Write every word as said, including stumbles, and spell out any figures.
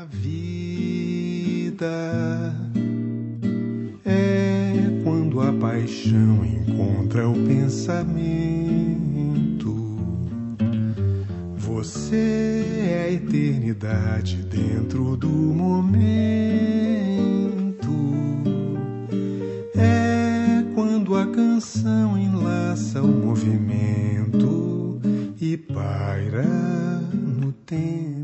A vida é quando a paixão encontra o pensamento. Você é a eternidade dentro do momento. É quando a canção enlaça o movimento e paira no tempo.